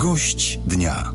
Gość dnia.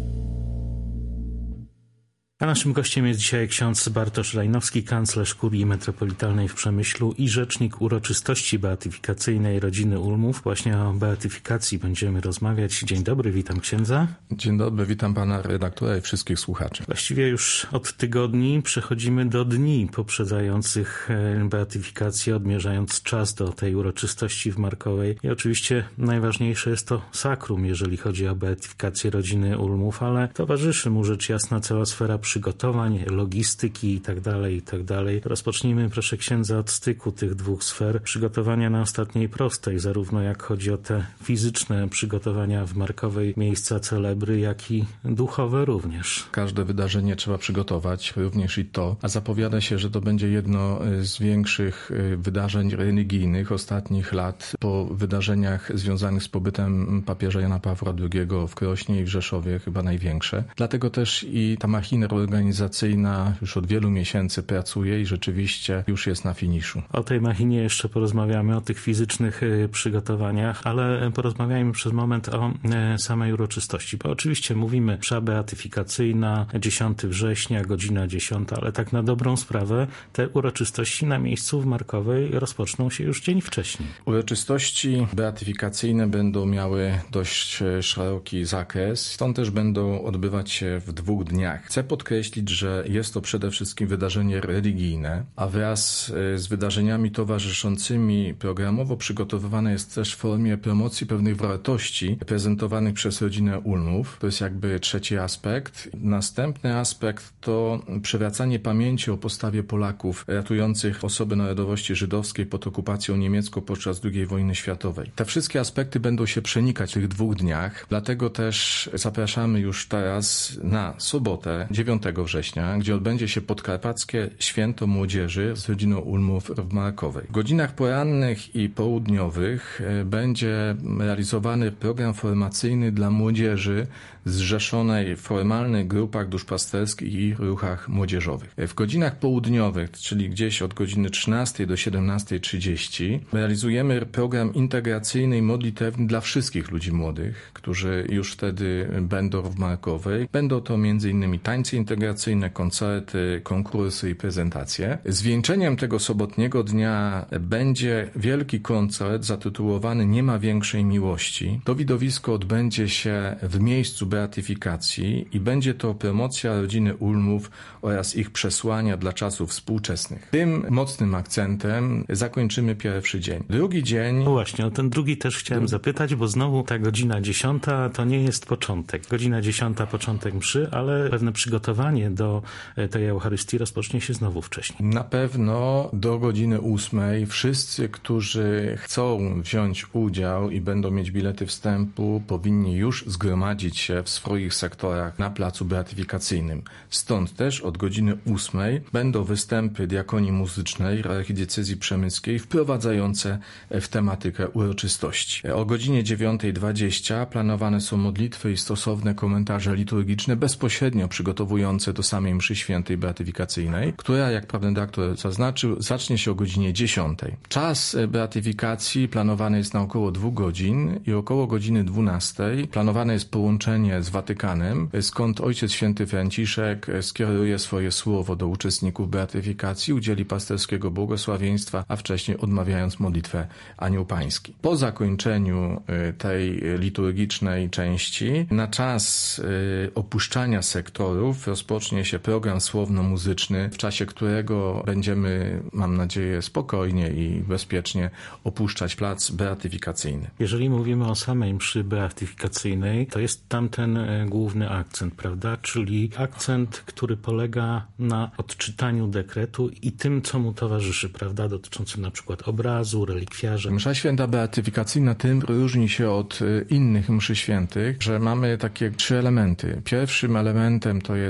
A naszym gościem jest dzisiaj ksiądz Bartosz Rajnowski, kanclerz Kurii Metropolitalnej w Przemyślu i rzecznik uroczystości beatyfikacyjnej rodziny Ulmów. Właśnie o beatyfikacji będziemy rozmawiać. Dzień dobry, witam księdza. Dzień dobry, witam pana redaktora i wszystkich słuchaczy. Właściwie już od tygodni przechodzimy do dni poprzedzających beatyfikację, odmierzając czas do tej uroczystości w Markowej. I oczywiście najważniejsze jest to sakrum, jeżeli chodzi o beatyfikację rodziny Ulmów, ale towarzyszy mu rzecz jasna cała sfera przygotowań, logistyki itd. Rozpocznijmy, proszę księdza, od styku tych dwóch sfer. Przygotowania na ostatniej prostej, zarówno jak chodzi o te fizyczne przygotowania w Markowej, miejsca celebry, jak i duchowe również. Każde wydarzenie trzeba przygotować, również i to. A zapowiada się, że to będzie jedno z większych wydarzeń religijnych ostatnich lat po wydarzeniach związanych z pobytem papieża Jana Pawła II w Krośnie i w Rzeszowie, chyba największe. Dlatego też i ta machina organizacyjna już od wielu miesięcy pracuje i rzeczywiście już jest na finiszu. O tej machinie jeszcze porozmawiamy, o tych fizycznych przygotowaniach, ale porozmawiajmy przez moment o samej uroczystości, bo oczywiście mówimy msza beatyfikacyjna, 10 września, godzina 10, ale tak na dobrą sprawę te uroczystości na miejscu w Markowej rozpoczną się już dzień wcześniej. Uroczystości beatyfikacyjne będą miały dość szeroki zakres, stąd też będą odbywać się w 2 dniach. Chcę podkreślić, że jest to przede wszystkim wydarzenie religijne, a wraz z wydarzeniami towarzyszącymi programowo przygotowywane jest też w formie promocji pewnych wartości prezentowanych przez rodzinę Ulmów. To jest jakby trzeci aspekt. Następny aspekt to przywracanie pamięci o postawie Polaków ratujących osoby narodowości żydowskiej pod okupacją niemiecką podczas II wojny światowej. Te wszystkie aspekty będą się przenikać w tych 2 dniach, dlatego też zapraszamy już teraz na sobotę, 9 września, gdzie odbędzie się podkarpackie Święto Młodzieży z rodziną Ulmów w Markowej. W godzinach porannych i południowych będzie realizowany program formacyjny dla młodzieży zrzeszonej w formalnych grupach duszpasterskich i ruchach młodzieżowych. W godzinach południowych, czyli gdzieś od godziny 13 do 17:30, realizujemy program integracyjny i modlitewny dla wszystkich ludzi młodych, którzy już wtedy będą w Markowej. Będą to m.in. tańce integracyjne, koncerty, konkursy i prezentacje. Zwieńczeniem tego sobotniego dnia będzie wielki koncert zatytułowany Nie ma większej miłości. To widowisko odbędzie się w miejscu beatyfikacji i będzie to promocja rodziny Ulmów oraz ich przesłania dla czasów współczesnych. Tym mocnym akcentem zakończymy pierwszy dzień. Drugi dzień... No właśnie, o ten drugi też chciałem zapytać, bo znowu ta godzina 10 to nie jest początek. Godzina 10 początek mszy, ale pewne przygotowanie do tej Eucharystii rozpocznie się znowu wcześniej. Na pewno do godziny 8 wszyscy, którzy chcą wziąć udział i będą mieć bilety wstępu, powinni już zgromadzić się w swoich sektorach na placu beatyfikacyjnym. Stąd też od godziny 8 będą występy diakonii muzycznej archidiecezji przemyskiej wprowadzające w tematykę uroczystości. O godzinie 9:20 planowane są modlitwy i stosowne komentarze liturgiczne bezpośrednio przygotowujące do samej mszy świętej beatyfikacyjnej, która, jak pan redaktor zaznaczył, zacznie się o godzinie 10. Czas beatyfikacji planowany jest na około 2 godzin i około godziny 12 planowane jest połączenie z Watykanem, skąd Ojciec Święty Franciszek skieruje swoje słowo do uczestników beatyfikacji, udzieli pasterskiego błogosławieństwa, a wcześniej odmawiając modlitwę Anioł Pański. Po zakończeniu tej liturgicznej części, na czas opuszczania sektorów rozpocznie się program słowno-muzyczny, w czasie którego będziemy, mam nadzieję, spokojnie i bezpiecznie opuszczać plac beatyfikacyjny. Jeżeli mówimy o samej mszy beatyfikacyjnej, to jest tam ten główny akcent, prawda? Czyli akcent, który polega na odczytaniu dekretu i tym, co mu towarzyszy, prawda? Dotyczącym na przykład obrazu, relikwiarza. Msza święta beatyfikacyjna tym różni się od innych mszy świętych, że mamy takie 3 elementy. Pierwszym elementem to jest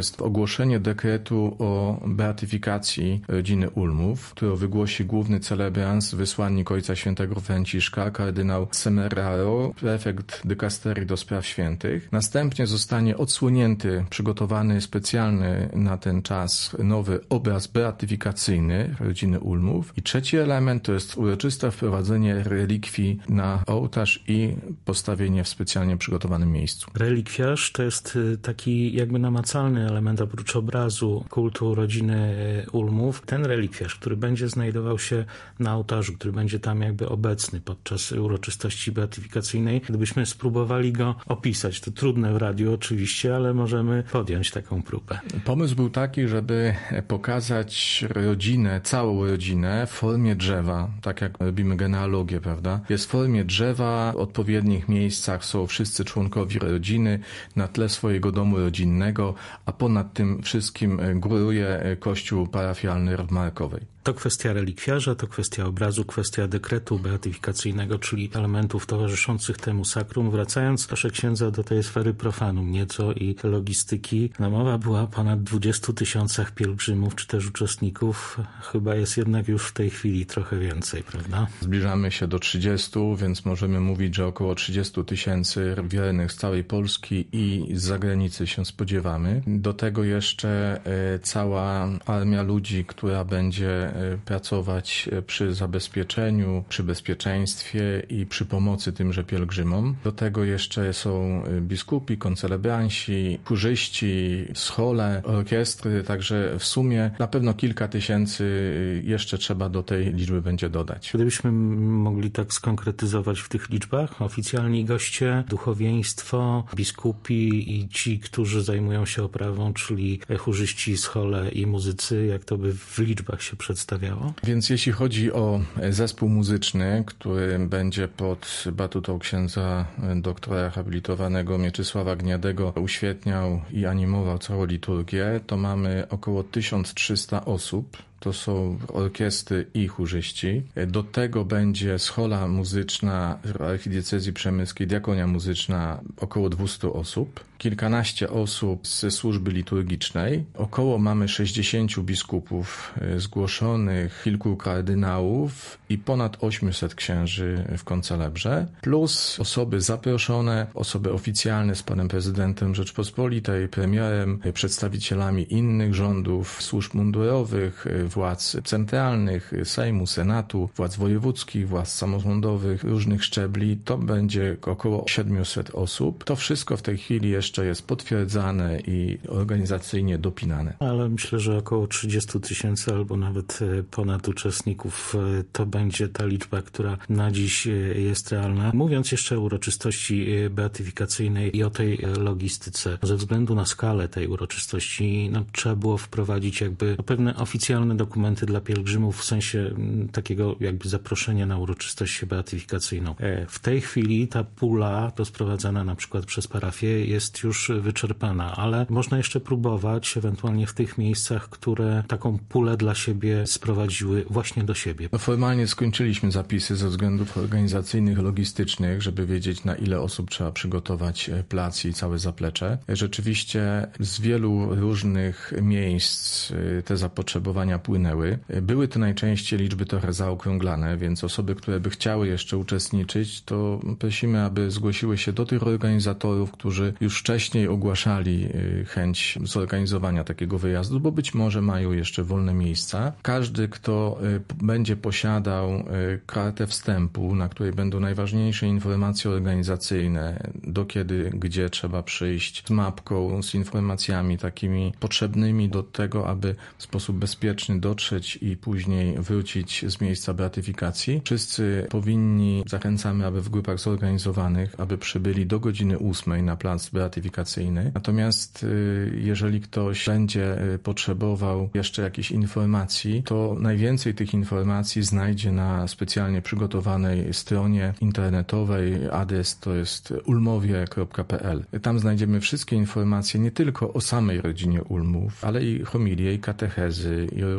jest ogłoszenie dekretu o beatyfikacji rodziny Ulmów, który wygłosi główny celebrans, wysłannik Ojca Świętego Franciszka, kardynał Semeraro, prefekt dykasterii do spraw świętych. Następnie zostanie odsłonięty, przygotowany specjalny na ten czas nowy obraz beatyfikacyjny rodziny Ulmów. I trzeci element to jest uroczyste wprowadzenie relikwii na ołtarz i postawienie w specjalnie przygotowanym miejscu. Relikwiarz to jest taki jakby namacalny element oprócz obrazu kultu rodziny Ulmów. Ten relikwiarz, który będzie znajdował się na ołtarzu, który będzie tam jakby obecny podczas uroczystości beatyfikacyjnej, gdybyśmy spróbowali go opisać, to trudne w radiu oczywiście, ale możemy podjąć taką próbę. Pomysł był taki, żeby pokazać rodzinę, całą rodzinę w formie drzewa, tak jak robimy genealogię, prawda? Jest w formie drzewa, w odpowiednich miejscach są wszyscy członkowie rodziny na tle swojego domu rodzinnego, a ponad tym wszystkim góruje kościół parafialny w Markowej. To kwestia relikwiarza, to kwestia obrazu, kwestia dekretu beatyfikacyjnego, czyli elementów towarzyszących temu sakrum. Wracając, proszę księdza, do tej sfery profanum nieco i logistyki. Mowa była o ponad 20 000 pielgrzymów czy też uczestników. Chyba jest jednak już w tej chwili trochę więcej, prawda? Zbliżamy się do 30, więc możemy mówić, że około 30 000 wiernych z całej Polski i z zagranicy się spodziewamy. Do tego jeszcze cała armia ludzi, która będzie pracować przy zabezpieczeniu, przy bezpieczeństwie i przy pomocy tymże pielgrzymom. Do tego jeszcze są biskupi, koncelebranci, chórzyści, schole, orkiestry, także w sumie na pewno kilka tysięcy jeszcze trzeba do tej liczby będzie dodać. Gdybyśmy mogli tak skonkretyzować w tych liczbach, oficjalni goście, duchowieństwo, biskupi i ci, którzy zajmują się oprawą, czyli chórzyści, schole i muzycy, jak to by w liczbach się przedstawiało? Więc jeśli chodzi o zespół muzyczny, który będzie pod batutą księdza doktora habilitowanego Mieczysława Gniadego uświetniał i animował całą liturgię, to mamy około 1300 osób. To są orkiestry i chórzyści. Do tego będzie schola muzyczna w archidiecezji przemyskiej, diakonia muzyczna, około 200 osób. Kilkanaście osób ze służby liturgicznej. Około mamy 60 biskupów zgłoszonych, kilku kardynałów i ponad 800 księży w koncelebrze. Plus osoby zaproszone, osoby oficjalne z panem prezydentem Rzeczpospolitej, premierem, przedstawicielami innych rządów, służb mundurowych, władz centralnych, Sejmu, Senatu, władz wojewódzkich, władz samorządowych, różnych szczebli. To będzie około 700 osób. To wszystko w tej chwili jeszcze jest potwierdzane i organizacyjnie dopinane. Ale myślę, że około 30 000 albo nawet ponad uczestników to będzie ta liczba, która na dziś jest realna. Mówiąc jeszcze o uroczystości beatyfikacyjnej i o tej logistyce, ze względu na skalę tej uroczystości trzeba było wprowadzić jakby pewne oficjalne dokumenty dla pielgrzymów w sensie takiego jakby zaproszenia na uroczystość beatyfikacyjną. W tej chwili ta pula rozprowadzana na przykład przez parafię jest już wyczerpana, ale można jeszcze próbować ewentualnie w tych miejscach, które taką pulę dla siebie sprowadziły właśnie do siebie. Formalnie skończyliśmy zapisy ze względów organizacyjnych, logistycznych, żeby wiedzieć, na ile osób trzeba przygotować plac i całe zaplecze. Rzeczywiście z wielu różnych miejsc te zapotrzebowania płynęły. Były to najczęściej liczby trochę zaokrąglane, więc osoby, które by chciały jeszcze uczestniczyć, to prosimy, aby zgłosiły się do tych organizatorów, którzy już wcześniej ogłaszali chęć zorganizowania takiego wyjazdu, bo być może mają jeszcze wolne miejsca. Każdy, kto będzie posiadał kartę wstępu, na której będą najważniejsze informacje organizacyjne, do kiedy, gdzie trzeba przyjść, z mapką, z informacjami takimi potrzebnymi do tego, aby w sposób bezpieczny dotrzeć i później wrócić z miejsca beatyfikacji. Wszyscy powinni, zachęcamy, aby w grupach zorganizowanych, aby przybyli do godziny 8 na plac beatyfikacyjny. Natomiast jeżeli ktoś będzie potrzebował jeszcze jakichś informacji, to najwięcej tych informacji znajdzie na specjalnie przygotowanej stronie internetowej. Adres to jest ulmowie.pl. Tam znajdziemy wszystkie informacje nie tylko o samej rodzinie Ulmów, ale i homilie, i katechezy, i o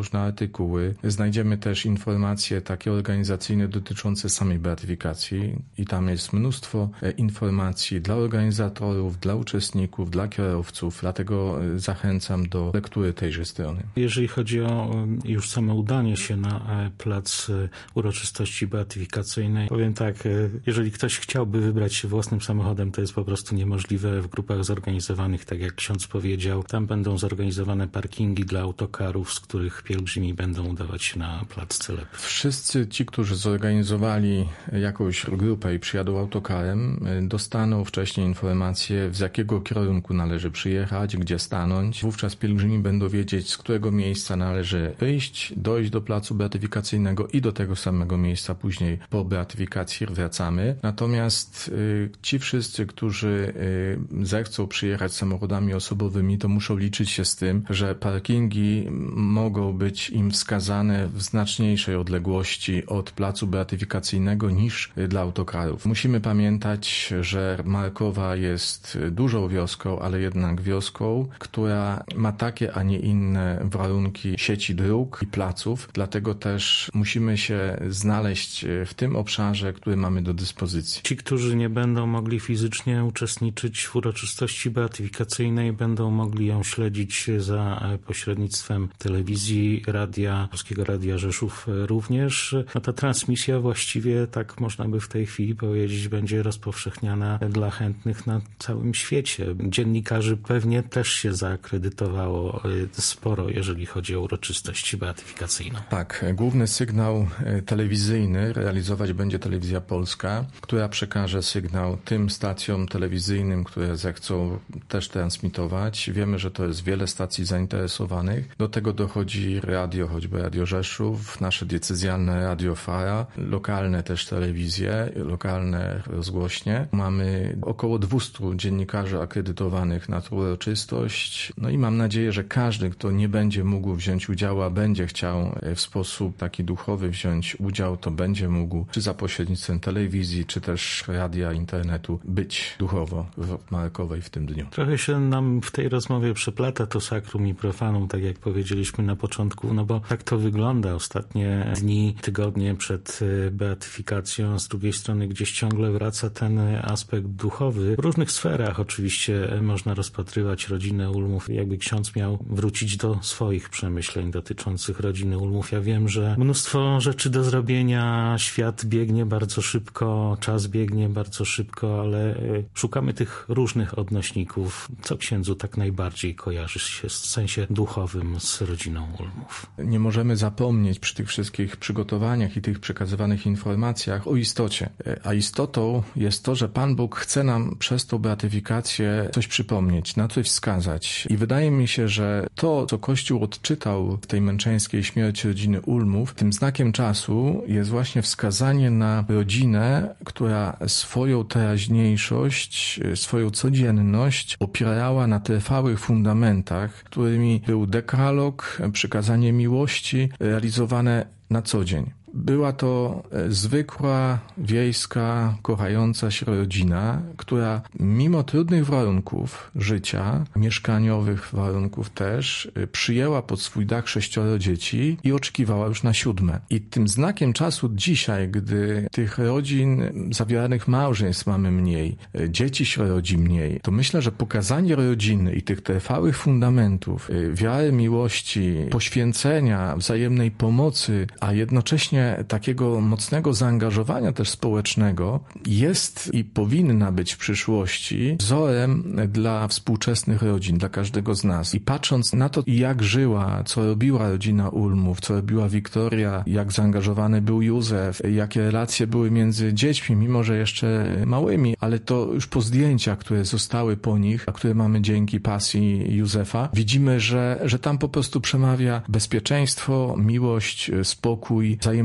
różne artykuły. Znajdziemy też informacje takie organizacyjne dotyczące samej beatyfikacji i tam jest mnóstwo informacji dla organizatorów, dla uczestników, dla kierowców, dlatego zachęcam do lektury tejże strony. Jeżeli chodzi o już samo udanie się na plac uroczystości beatyfikacyjnej, powiem tak, jeżeli ktoś chciałby wybrać się własnym samochodem, to jest po prostu niemożliwe w grupach zorganizowanych, tak jak ksiądz powiedział. Tam będą zorganizowane parkingi dla autokarów, z których pielgrzymi będą udawać się na plac Celebry. Wszyscy ci, którzy zorganizowali jakąś grupę i przyjadą autokarem, dostaną wcześniej informację, z jakiego kierunku należy przyjechać, gdzie stanąć. Wówczas pielgrzymi będą wiedzieć, z którego miejsca należy wyjść, dojść do placu beatyfikacyjnego i do tego samego miejsca później po beatyfikacji wracamy. Natomiast ci wszyscy, którzy zechcą przyjechać samochodami osobowymi, to muszą liczyć się z tym, że parkingi mogą być im wskazane w znaczniejszej odległości od placu beatyfikacyjnego niż dla autokarów. Musimy pamiętać, że Markowa jest dużą wioską, ale jednak wioską, która ma takie, a nie inne warunki sieci dróg i placów, dlatego też musimy się znaleźć w tym obszarze, który mamy do dyspozycji. Ci, którzy nie będą mogli fizycznie uczestniczyć w uroczystości beatyfikacyjnej, będą mogli ją śledzić za pośrednictwem telewizji, radia, Polskiego Radia Rzeszów również. No ta transmisja właściwie, tak można by w tej chwili powiedzieć, będzie rozpowszechniana dla chętnych na całym świecie. Dziennikarzy pewnie też się zaakredytowało sporo, jeżeli chodzi o uroczystość beatyfikacyjną. Tak, główny sygnał telewizyjny realizować będzie Telewizja Polska, która przekaże sygnał tym stacjom telewizyjnym, które zechcą też transmitować. Wiemy, że to jest wiele stacji zainteresowanych. Do tego dochodzi radio, choćby Radio Rzeszów, nasze diecezjalne Radio Fara, lokalne też telewizje, lokalne rozgłośnie. Mamy około 200 dziennikarzy akredytowanych na tę uroczystość. No i mam nadzieję, że każdy, kto nie będzie mógł wziąć udziału, a będzie chciał w sposób taki duchowy wziąć udział, to będzie mógł, czy za pośrednictwem telewizji, czy też radia, internetu, być duchowo w Markowej w tym dniu. Trochę się nam w tej rozmowie przeplata to sakrum i profanum, tak jak powiedzieliśmy na początku, no bo tak to wygląda. Ostatnie dni, tygodnie przed beatyfikacją, a z drugiej strony gdzieś ciągle wraca ten aspekt duchowy. W różnych sferach oczywiście można rozpatrywać rodzinę Ulmów. Jakby ksiądz miał wrócić do swoich przemyśleń dotyczących rodziny Ulmów. Ja wiem, że mnóstwo rzeczy do zrobienia, świat biegnie bardzo szybko, czas biegnie bardzo szybko, ale szukamy tych różnych odnośników. Co księdzu tak najbardziej kojarzy się w sensie duchowym z rodziną Ulmów? Nie możemy zapomnieć przy tych wszystkich przygotowaniach i tych przekazywanych informacjach o istocie. A istotą jest to, że Pan Bóg chce nam przez tą beatyfikację coś przypomnieć, na coś wskazać. I wydaje mi się, że to, co Kościół odczytał w tej męczeńskiej śmierci rodziny Ulmów, tym znakiem czasu jest właśnie wskazanie na rodzinę, która swoją teraźniejszość, swoją codzienność opierała na trwałych fundamentach, którymi był dekalog, przykazanie miłości, realizowane na co dzień. Była to zwykła, wiejska, kochająca się rodzina, która mimo trudnych warunków życia, mieszkaniowych warunków też, przyjęła pod swój dach 6 dzieci i oczekiwała już na 7. I tym znakiem czasu dzisiaj, gdy tych rodzin, zawieranych małżeństw mamy mniej, dzieci się rodzi mniej, to myślę, że pokazanie rodziny i tych trwałych fundamentów, wiary, miłości, poświęcenia, wzajemnej pomocy, a jednocześnie takiego mocnego zaangażowania też społecznego jest i powinna być w przyszłości wzorem dla współczesnych rodzin, dla każdego z nas. I patrząc na to, jak żyła, co robiła rodzina Ulmów, co robiła Wiktoria, jak zaangażowany był Józef, jakie relacje były między dziećmi, mimo że jeszcze małymi, ale to już po zdjęciach, które zostały po nich, a które mamy dzięki pasji Józefa, widzimy, że tam po prostu przemawia bezpieczeństwo, miłość, spokój, wzajemne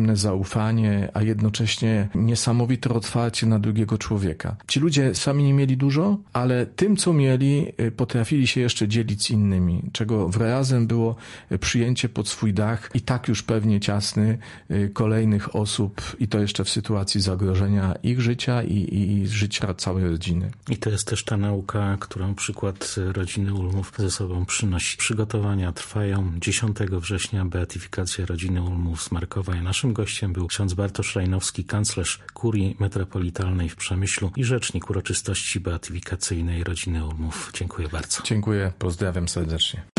wzajemne zaufanie, a jednocześnie niesamowite otwarcie na drugiego człowieka. Ci ludzie sami nie mieli dużo, ale tym, co mieli, potrafili się jeszcze dzielić z innymi, czego wyrazem było przyjęcie pod swój dach i tak już pewnie ciasny kolejnych osób i to jeszcze w sytuacji zagrożenia ich życia i życia całej rodziny. I to jest też ta nauka, którą przykład rodziny Ulmów ze sobą przynosi. Przygotowania trwają. 10 września beatyfikacja rodziny Ulmów z Markowa. Naszym gościem był ksiądz Bartosz Rajnowski, kanclerz Kurii Metropolitalnej w Przemyślu i rzecznik uroczystości beatyfikacyjnej rodziny Ulmów. Dziękuję bardzo. Dziękuję, pozdrawiam serdecznie.